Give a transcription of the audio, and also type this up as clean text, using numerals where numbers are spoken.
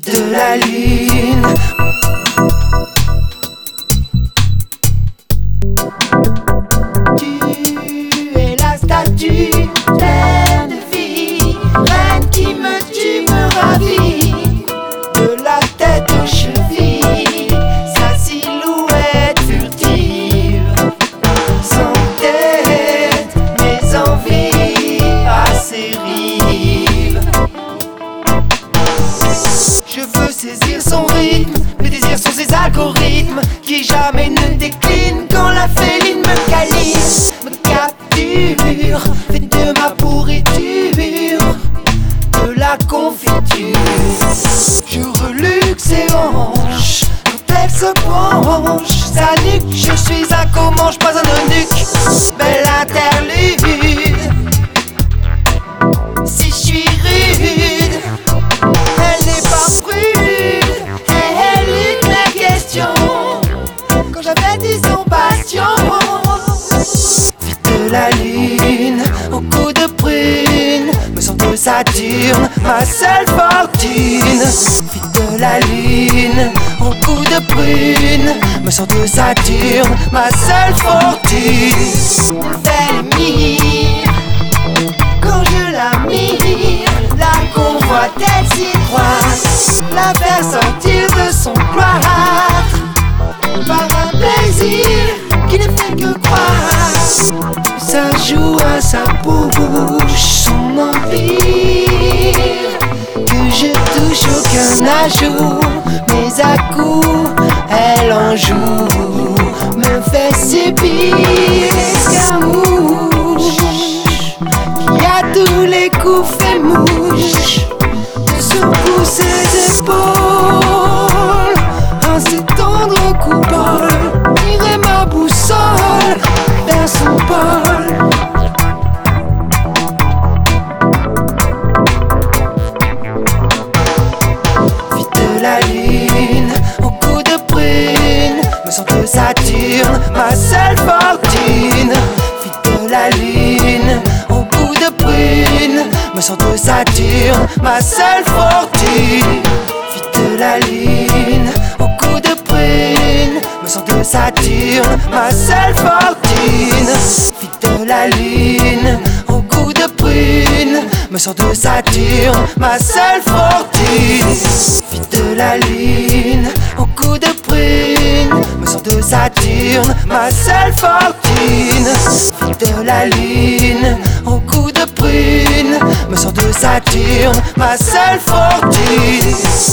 de la lune. Tu es la statue pleine de vie, reine qui me tue, me ravit. De la tête aux chevilles, sa silhouette furtive. Son tête, mes envies à ses rives. Je veux saisir son rythme, mes désirs sont ses algorithmes qui jamais ne déclinent quand la féline me câline, me capture, fait de ma pourriture, de la confiture. Je reluxe et hanche quand elle se penche, sa nuque, je suis un comanche, pas un eunuque. Belle interlude, si je suis rude, elle n'est pas prude, elle lutte mes questions. Quand j'avais 10 ans, passion. Fille de la lune, au cou de prune, me sens de Saturne, ma seule fortune. Fille de la lune, au cou de prune, me sens de Saturne, ma seule fortune. Elle mire, quand je la mire, la convoite elle s'y croise, la faire sortir de son cloître par un plaisir qui ne fait que croire. Ça joue à sa bouche, son empire, que je touche aucun ajout, mais à coup elle en joue, me fait subir l'escarmouche qui à tous les coups fait mouche, me secoue ses épaules en ses tendres coupoles, tirer ma boussole vers son pôle. Fille de la lune, au cou de prune, me sens de Saturne, ma seule fortune. Fille de la lune, au cou de prune, me sens de Saturne, ma seule fortune. Fille de la lune, au cou de prune, me sens de Saturne, ma seule fortune. Fille de la lune, au cou de prune, me sens de Saturne, ma seule fortune. Fille de la lune, au cou de prune, me sens de Saturne, ma seule fortune. Fille de la lune, au cou de prune, me sens de Saturne, ma seule fortune.